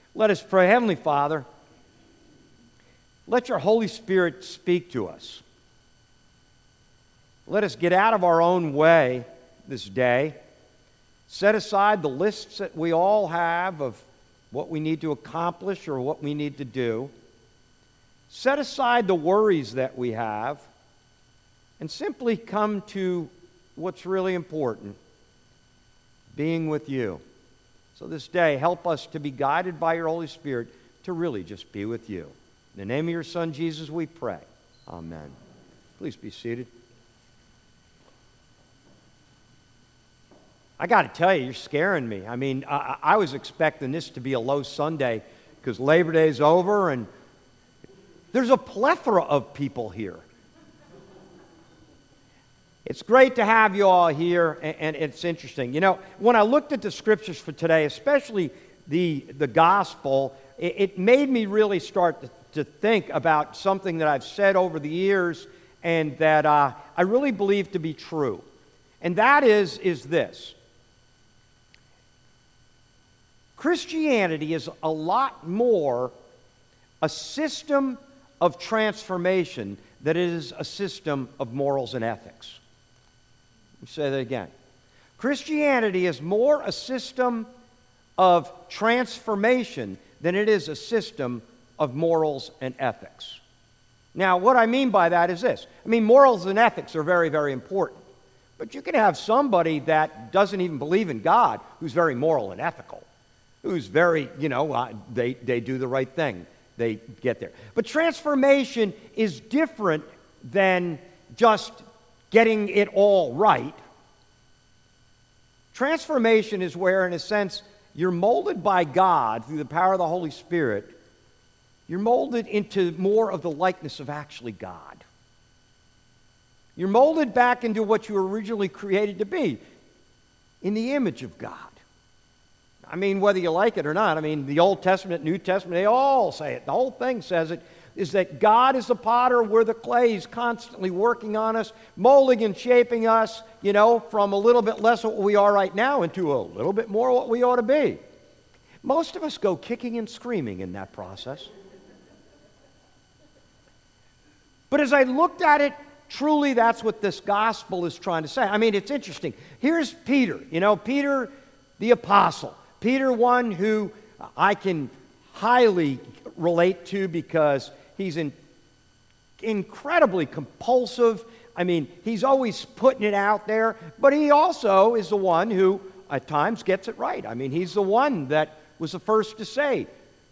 Let us pray. Heavenly Father, let your Holy Spirit speak to us. Let us get out of our own way this day. Set aside the lists that we all have of what we need to accomplish or what we need to do. Set aside the worries that we have and simply come to what's really important, being with you. So this day, help us to be guided by your Holy Spirit to really just be with you. In the name of your Son, Jesus, we pray. Amen. Please be seated. I got to tell you, you're scaring me. I mean, I was expecting this to be a low Sunday because Labor Day's over and there's a plethora of people here. It's great to have you all here, and it's interesting. You know, when I looked at the scriptures for today, especially the gospel, it made me really start to think about something that I've said over the years and that I really believe to be true. And that is this. Christianity is a lot more a system of transformation than it is a system of morals and ethics. Let me say that again. Christianity is more a system of transformation than it is a system of morals and ethics. Now, what I mean by that is this. I mean, morals and ethics are very, very important. But you can have somebody that doesn't even believe in God who's very moral and ethical, who's very, they do the right thing. They get there. But transformation is different than just getting it all right. Transformation is where, in a sense, you're molded by God through the power of the Holy Spirit. You're molded into more of the likeness of actually God. You're molded back into what you were originally created to be, in the image of God. I mean, whether you like it or not, I mean, the Old Testament, New Testament, they all say it. The whole thing says it, is that God is the potter, we're the clay. He's constantly working on us, molding and shaping us, from a little bit less of what we are right now into a little bit more what we ought to be. Most of us go kicking and screaming in that process. But as I looked at it, truly that's what this gospel is trying to say. I mean, it's interesting. Here's Peter, Peter the apostle. Peter, one who I can highly relate to because he's incredibly compulsive. I mean, he's always putting it out there, but he also is the one who at times gets it right. I mean, he's the one that was the first to say,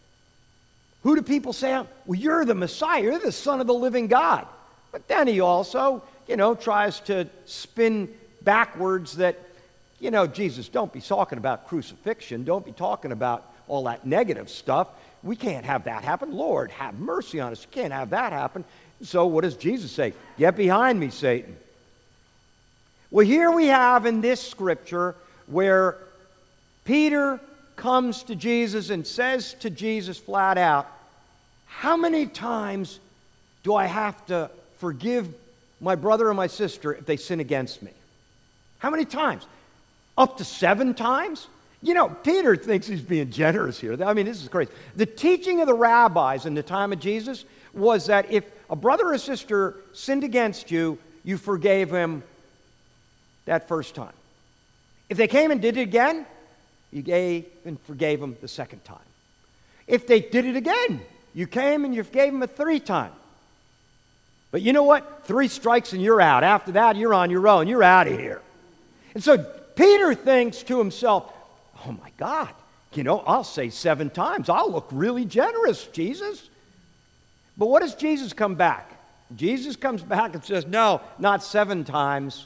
who do people say? Well, you're the Messiah, you're the Son of the living God. But then he also, tries to spin backwards that, Jesus, don't be talking about crucifixion. Don't be talking about all that negative stuff. We can't have that happen. Lord, have mercy on us. You can't have that happen. So what does Jesus say? Get behind me, Satan. Well, here we have in this scripture where Peter comes to Jesus and says to Jesus flat out, how many times do I have to forgive my brother or my sister if they sin against me? How many times? Up to 7 times? Peter thinks he's being generous here. I mean, this is crazy. The teaching of the rabbis in the time of Jesus was that if a brother or sister sinned against you, you forgave him that first time. If they came and did it again, you gave and forgave them the second time. If they did it again, you came and you forgave them a 3rd time. But you know what? 3 strikes and you're out. After that, you're on your own. You're out of here. And so Peter thinks to himself, oh my God, I'll say 7 times. I'll look really generous, Jesus. But what does Jesus come back? Jesus comes back and says, no, not 7 times,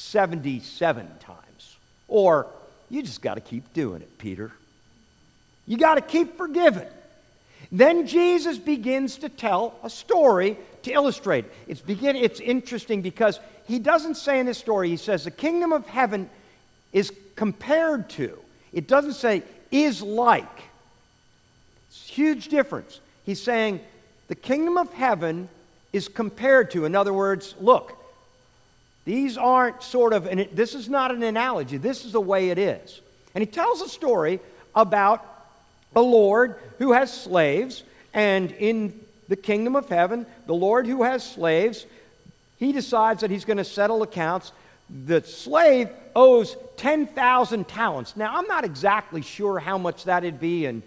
77 times. Or, you just got to keep doing it, Peter. You got to keep forgiving. Then Jesus begins to tell a story to illustrate it. It's interesting because he doesn't say in this story, he says the kingdom of heaven is compared to. It doesn't say is like. It's a huge difference. He's saying the kingdom of heaven is compared to. In other words, look, these aren't sort of, and this is not an analogy, this is the way it is. And he tells a story about a Lord who has slaves, and in the kingdom of heaven, the Lord who has slaves, he decides that he's going to settle accounts. The slave owes 10,000 talents. Now, I'm not exactly sure how much that'd be in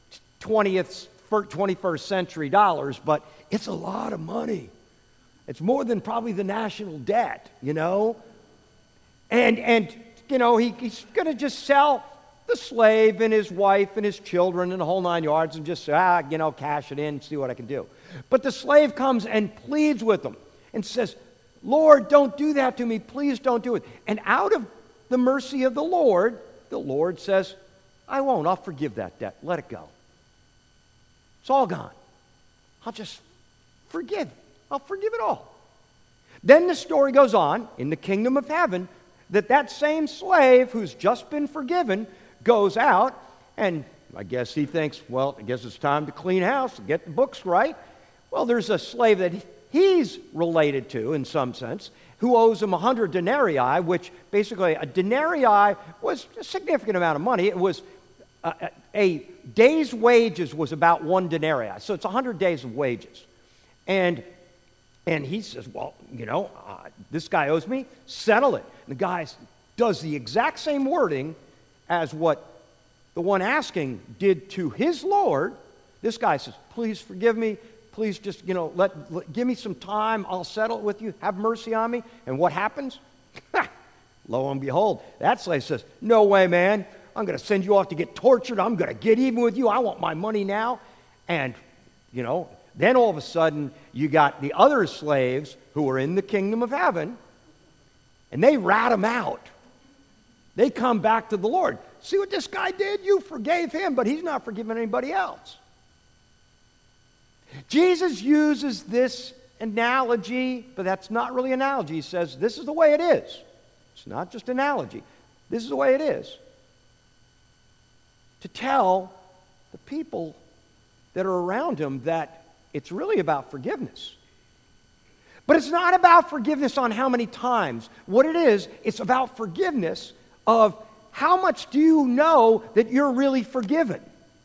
21st century dollars, but it's a lot of money. It's more than probably the national debt, you know? And you know, he's going to just sell the slave and his wife and his children and the whole 9 yards and just say, you know, cash it in, see what I can do. But the slave comes and pleads with him and says, Lord, don't do that to me. Please don't do it. And out of the mercy of the Lord says, I won't. I'll forgive that debt. Let it go. It's all gone. I'll just forgive. I'll forgive it all. Then the story goes on in the kingdom of heaven that same slave who's just been forgiven goes out, and I guess he thinks, well, I guess it's time to clean house, get the books right. Well, there's a slave that he's related to in some sense who owes him 100 denarii, which basically a denarii was a significant amount of money. It was a day's wages was about 1 denarii, so it's 100 days of wages. And he says, well, you know, this guy owes me, settle it. And the guy does the exact same wording as what the one asking did to his Lord. This guy says, please forgive me. Please just, you know, give me some time. I'll settle it with you. Have mercy on me. And what happens? Lo and behold, that slave says, no way, man. I'm going to send you off to get tortured. I'm going to get even with you. I want my money now. And, you know, then all of a sudden, you got the other slaves who are in the kingdom of heaven, and they rat him out. They come back to the Lord. See what this guy did? You forgave him, but he's not forgiving anybody else. Jesus uses this analogy, but that's not really an analogy. He says, this is the way it is. It's not just an analogy. This is the way it is. To tell the people that are around him that it's really about forgiveness. But it's not about forgiveness on how many times. What it is, it's about forgiveness of how much do you know that you're really forgiven?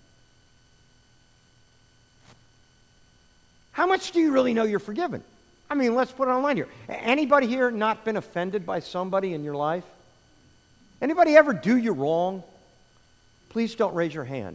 How much do you really know you're forgiven? I mean, let's put it online here. Anybody here not been offended by somebody in your life? Anybody ever do you wrong? Please don't raise your hand.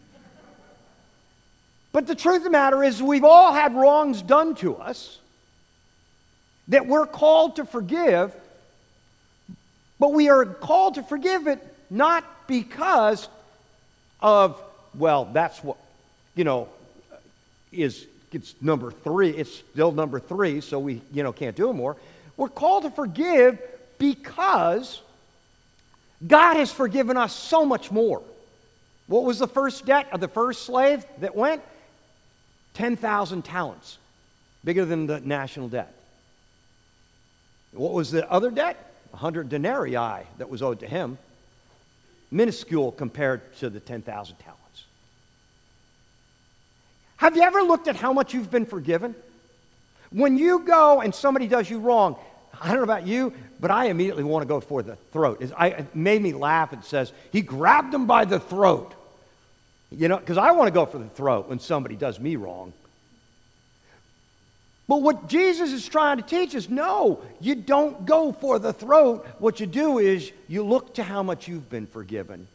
But the truth of the matter is we've all had wrongs done to us that we're called to forgive, but we are called to forgive it not because of, well, that's what, you know, it's number 3. It's still number 3, so we, you know, can't do it more. We're called to forgive because God has forgiven us so much more. What was the first debt of the first slave that went? 10,000 talents, bigger than the national debt. What was the other debt? 100 denarii that was owed to him, minuscule compared to the 10,000 talents. Have you ever looked at how much you've been forgiven? When you go and somebody does you wrong, I don't know about you, but I immediately want to go for the throat. It made me laugh. It says, he grabbed him by the throat. You know, because I want to go for the throat when somebody does me wrong. But what Jesus is trying to teach is, no, you don't go for the throat. What you do is you look to how much you've been forgiven.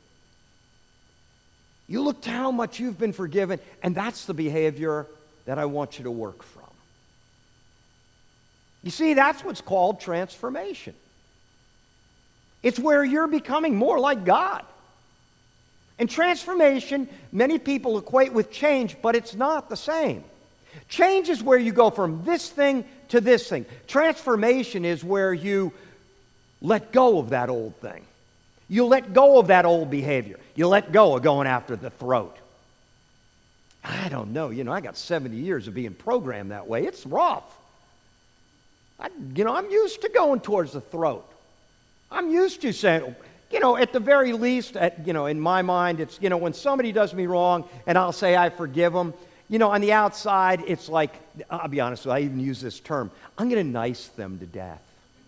You look to how much you've been forgiven, and that's the behavior that I want you to work from. You see, that's what's called transformation. It's where you're becoming more like God. And transformation, many people equate with change, but it's not the same. Change is where you go from this thing to this thing. Transformation is where you let go of that old thing. You let go of that old behavior. You let go of going after the throat. I don't know. You know, I got 70 years of being programmed that way. It's rough. I'm used to going towards the throat. I'm used to saying, you know, at the very least, in my mind, it's, you know, when somebody does me wrong and I'll say I forgive them, you know, on the outside, it's like, I'll be honest with you, I even use this term, I'm going to nice them to death.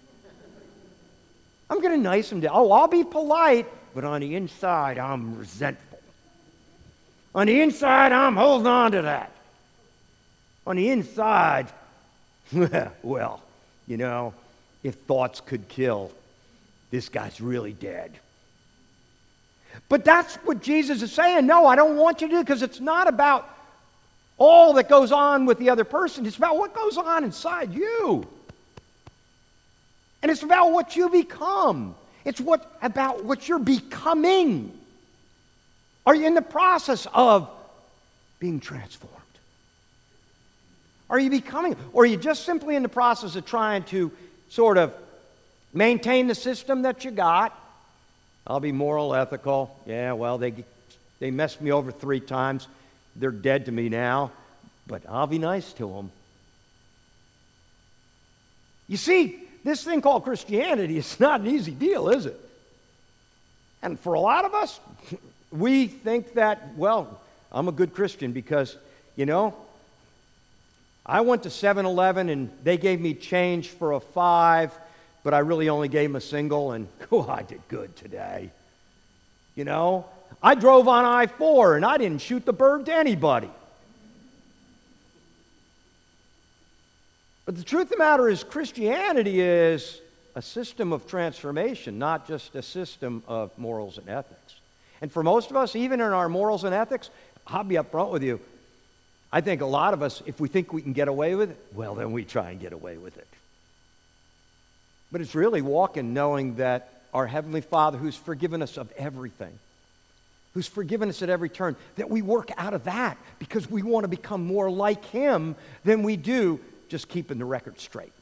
I'm going to nice them to death. Oh, I'll be polite, but on the inside, I'm resentful. On the inside, I'm holding on to that. On the inside, well, you know, if thoughts could kill, this guy's really dead. But that's what Jesus is saying. No, I don't want you to do, because it's not about all that goes on with the other person. It's about what goes on inside you. And it's about what you become. It's about what you're becoming. Are you in the process of being transformed? Are you becoming? Or are you just simply in the process of trying to sort of maintain the system that you got? I'll be moral, ethical. Yeah, well, they messed me over 3 times. They're dead to me now, but I'll be nice to them. You see, this thing called Christianity is not an easy deal, is it? And for a lot of us, we think that, well, I'm a good Christian because, you know, I went to 7-Eleven and they gave me change for a 5, but I really only gave them a single, and I did good today. You know, I drove on I-4 and I didn't shoot the bird to anybody. But the truth of the matter is, Christianity is a system of transformation, not just a system of morals and ethics. And for most of us, even in our morals and ethics, I'll be up front with you, I think a lot of us, if we think we can get away with it, well, then we try and get away with it. But it's really walking knowing that our Heavenly Father, who's forgiven us of everything, who's forgiven us at every turn, that we work out of that because we want to become more like Him than we do just keeping the record straight.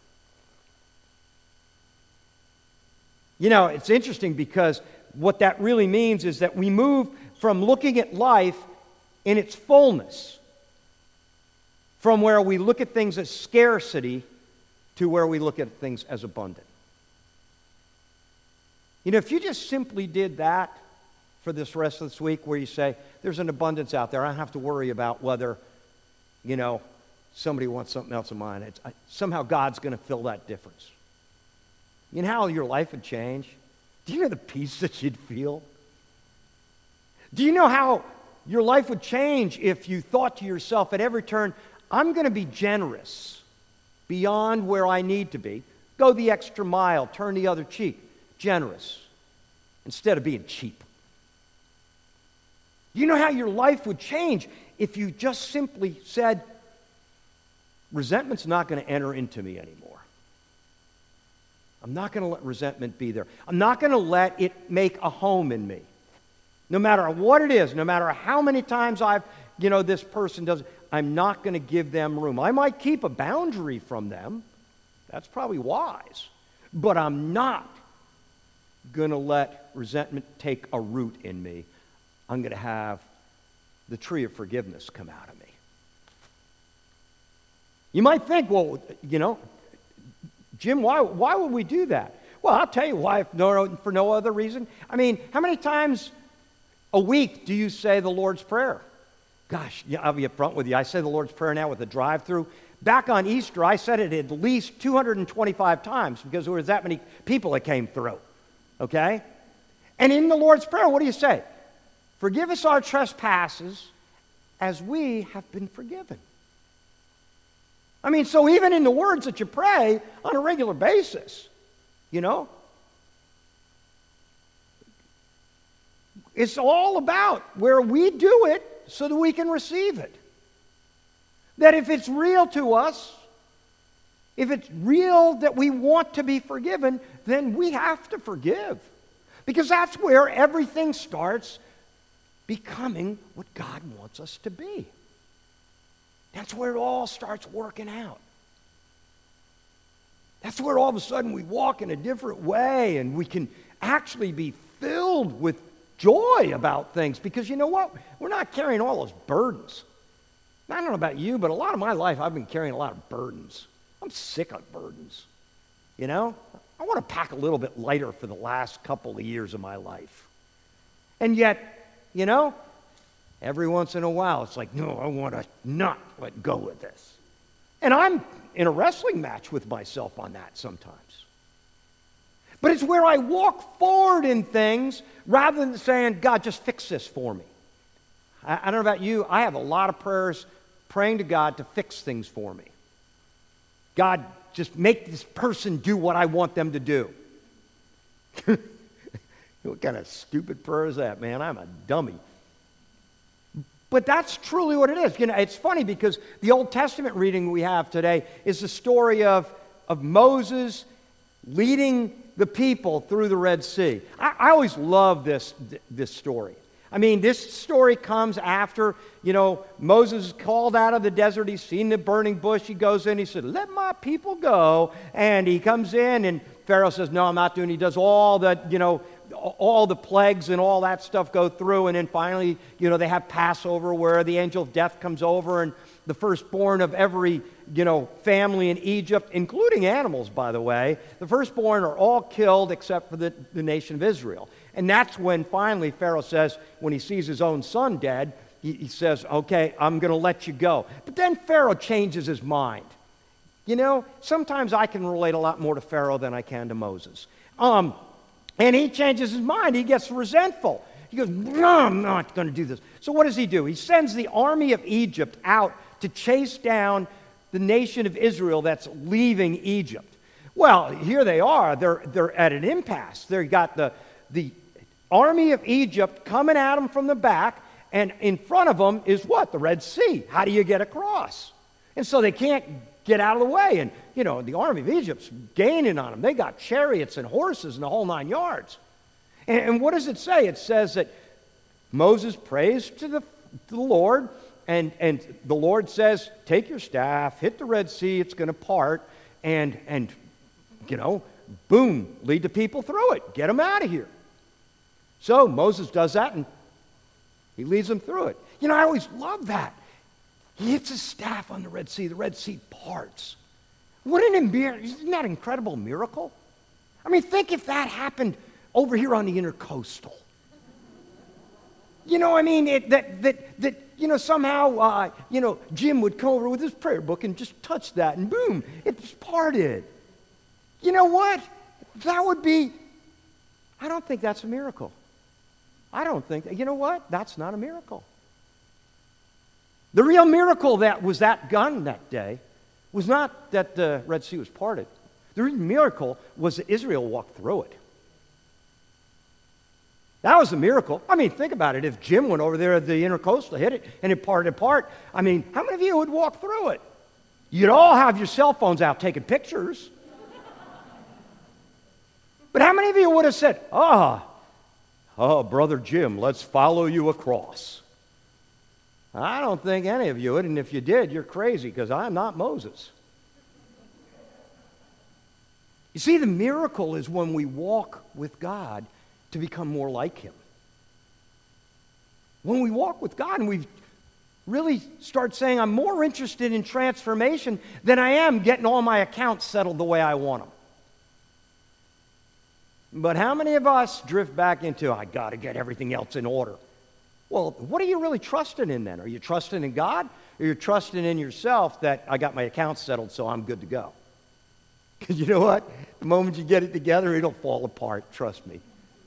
You know, it's interesting because what that really means is that we move from looking at life in its fullness, from where we look at things as scarcity to where we look at things as abundant. You know, if you just simply did that for this rest of this week, where you say, there's an abundance out there, I don't have to worry about whether, you know, somebody wants something else of mine. Somehow God's going to fill that difference. You know how your life would change? Do you know the peace that you'd feel? Do you know how your life would change if you thought to yourself at every turn, I'm going to be generous beyond where I need to be, go the extra mile, turn the other cheek, generous, instead of being cheap? Do you know how your life would change if you just simply said, resentment's not going to enter into me anymore. I'm not going to let resentment be there. I'm not going to let it make a home in me. No matter what it is, no matter how many times this person does it, I'm not going to give them room. I might keep a boundary from them. That's probably wise. But I'm not going to let resentment take a root in me. I'm going to have the tree of forgiveness come out of me. You might think, well, Jim, why would we do that? Well, I'll tell you why, for no other reason. I mean, how many times a week do you say the Lord's Prayer? Gosh, I'll be upfront with you. I say the Lord's Prayer now with a drive-through. Back on Easter, I said it at least 225 times because there was that many people that came through. Okay? And in the Lord's Prayer, what do you say? Forgive us our trespasses as we have been forgiven. I mean, so even in the words that you pray on a regular basis, it's all about where we do it so that we can receive it. That if it's real to us, if it's real that we want to be forgiven, then we have to forgive. Because that's where everything starts becoming what God wants us to be. That's where it all starts working out. That's where all of a sudden we walk in a different way and we can actually be filled with joy about things. Because you know what? We're not carrying all those burdens. I don't know about you, but a lot of my life I've been carrying a lot of burdens. I'm sick of burdens. I want to pack a little bit lighter for the last couple of years of my life. And yet, every once in a while, it's like, no, I want to not let go of this. And I'm in a wrestling match with myself on that sometimes. But it's where I walk forward in things rather than saying, God, just fix this for me. I don't know about you, I have a lot of prayers praying to God to fix things for me. God, just make this person do what I want them to do. What kind of stupid prayer is that, man? I'm a dummy. But that's truly what it is. You know, it's funny because the Old Testament reading we have today is the story of Moses leading the people through the Red Sea. I always love this story. I mean, this story comes after, Moses is called out of the desert. He's seen the burning bush. He goes in. He said, let my people go. And he comes in, and Pharaoh says, no, I'm not doing it. He does all the plagues and all that stuff go through. And then finally, they have Passover where the angel of death comes over, and the firstborn of every, family in Egypt, including animals, by the way, the firstborn are all killed except for the nation of Israel. And that's when finally Pharaoh says, when he sees his own son dead, he says, okay, I'm going to let you go. But then Pharaoh changes his mind. Sometimes I can relate a lot more to Pharaoh than I can to Moses. And he changes his mind. He gets resentful. He goes, no, I'm not going to do this. So what does he do? He sends the army of Egypt out to chase down the nation of Israel that's leaving Egypt. Well, here they are. They're at an impasse. They've got the army of Egypt coming at them from the back, and in front of them is what? The Red Sea. How do you get across? And so they can't get out of the way. And, the army of Egypt's gaining on them. They got chariots and horses and the whole 9 yards. And what does it say? It says that Moses prays to the Lord, and the Lord says, take your staff, hit the Red Sea, it's going to part, and boom, lead the people through it. Get them out of here. So Moses does that, and he leads them through it. I always love that. He hits his staff on the Red Sea parts. Isn't that an incredible miracle? I mean, think if that happened over here on the Intercoastal. Somehow, Jim would come over with his prayer book and just touch that, and boom, it's parted. You know what? That would be, I don't think that's a miracle. You know what? That's not a miracle. The real miracle that was done that day was not that the Red Sea was parted. The real miracle was that Israel walked through it. That was a miracle. I mean, think about it. If Jim went over there at the Intercoastal, hit it, and it parted apart, I mean, how many of you would walk through it? You'd all have your cell phones out taking pictures. But how many of you would have said, Brother Jim, let's follow you across? I don't think any of you would, and if you did, you're crazy, because I'm not Moses. You see, the miracle is when we walk with God to become more like Him. When we walk with God and we really start saying, I'm more interested in transformation than I am getting all my accounts settled the way I want them. But how many of us drift back into, I got to get everything else in order? Well, what are you really trusting in then? Are you trusting in God, or you're trusting in yourself that I got my accounts settled so I'm good to go? Because you know what? The moment you get it together, it'll fall apart, trust me.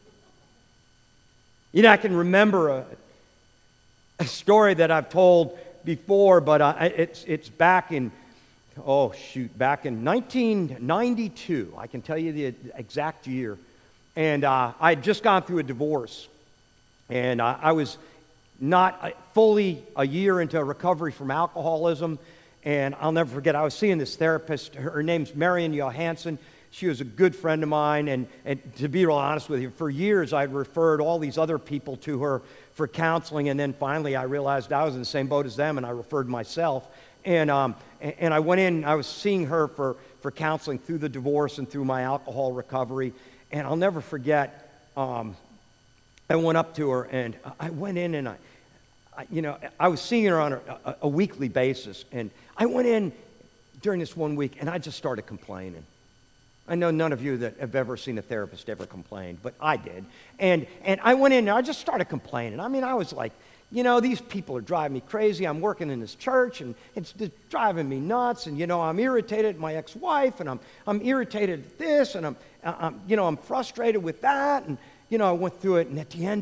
I can remember a story that I've told before, but it's back in, back in 1992. I can tell you the exact year. And I had just gone through a divorce. And I was not fully a year into recovery from alcoholism. And I'll never forget, I was seeing this therapist. Her name's Marian Johansson. She was a good friend of mine. And to be real honest with you, for years I'd referred all these other people to her for counseling. And then finally I realized I was in the same boat as them, and I referred myself. And I went in, I was seeing her for counseling through the divorce and through my alcohol recovery. And I'll never forget, I went up to her, and I went in, and I was seeing her on a weekly basis. And I went in during this 1 week, and I just started complaining. I know none of you that have ever seen a therapist ever complain, but I did. And I went in, and I just started complaining. I mean, I was like, these people are driving me crazy. I'm working in this church, and it's just driving me nuts. And, I'm irritated at my ex-wife, and I'm irritated at this, and I'm frustrated with that. And, I went through it, and at the end of it,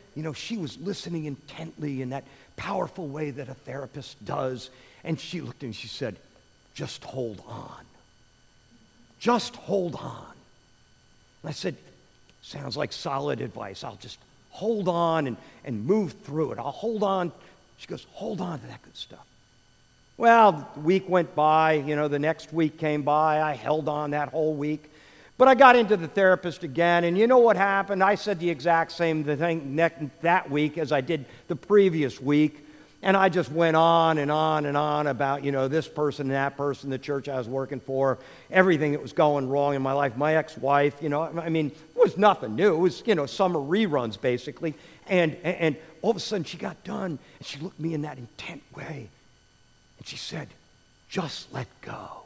she was listening intently in that powerful way that a therapist does. And she looked at me and she said, just hold on. Just hold on. And I said, sounds like solid advice. I'll just hold on and move through it. I'll hold on. She goes, hold on to that good stuff. Well, the week went by. The next week came by. I held on that whole week. But I got into the therapist again, and you know what happened? I said the exact same thing that week as I did the previous week. And I just went on and on and on about, this person and that person, the church I was working for, everything that was going wrong in my life. My ex-wife, it was nothing new. It was, summer reruns, basically. And all of a sudden, she got done, and she looked at me in that intent way. And she said, just let go.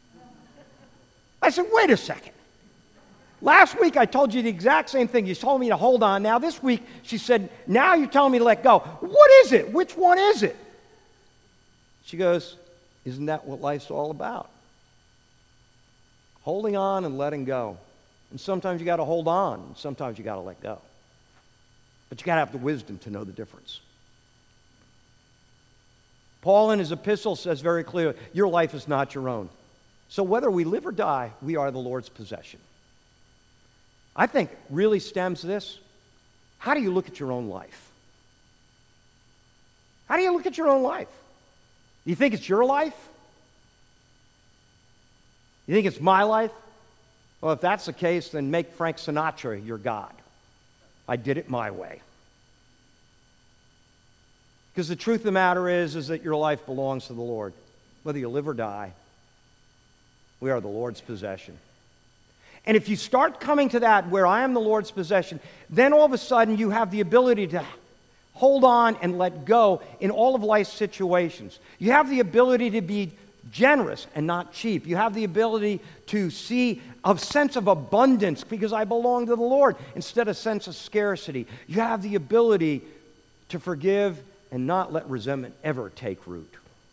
I said, wait a second. Last week, I told you the exact same thing. You told me to hold on. Now, this week, she said, now you're telling me to let go. What is it? Which one is it? She goes, isn't that what life's all about? Holding on and letting go. And sometimes you got to hold on, and sometimes you got to let go. But you got to have the wisdom to know the difference. Paul in his epistle says very clearly, your life is not your own. So whether we live or die, we are the Lord's possession. I think really stems this. How do you look at your own life? How do you look at your own life? Do you think it's your life? You think it's my life? Well, if that's the case, then make Frank Sinatra your God. I did it my way. Because the truth of the matter is that your life belongs to the Lord. Whether you live or die, we are the Lord's possession. And if you start coming to that where I am the Lord's possession, then all of a sudden you have the ability to hold on and let go in all of life's situations. You have the ability to be generous and not cheap. You have the ability to see a sense of abundance because I belong to the Lord instead of a sense of scarcity. You have the ability to forgive and not let resentment ever take root.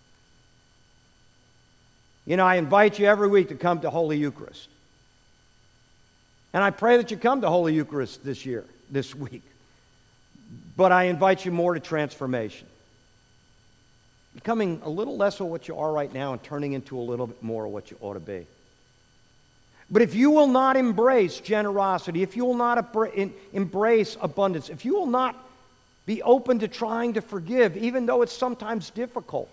I invite you every week to come to Holy Eucharist. And I pray that you come to Holy Eucharist this week. But I invite you more to transformation. Becoming a little less of what you are right now and turning into a little bit more of what you ought to be. But if you will not embrace generosity, if you will not embrace abundance, if you will not be open to trying to forgive, even though it's sometimes difficult,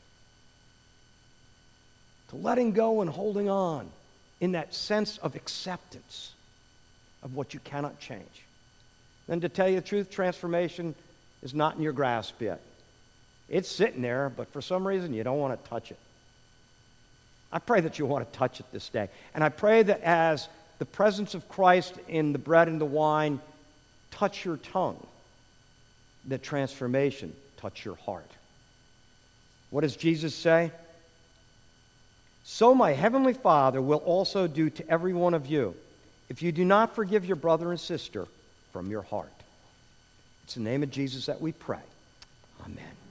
to letting go and holding on in that sense of acceptance of what you cannot change, then to tell you the truth, transformation is not in your grasp yet. It's sitting there, but for some reason you don't want to touch it. I pray that you want to touch it this day. And I pray that as the presence of Christ in the bread and the wine touch your tongue, that transformation touch your heart. What does Jesus say? So my heavenly Father will also do to every one of you if you do not forgive your brother and sister from your heart. It's in the name of Jesus that we pray. Amen.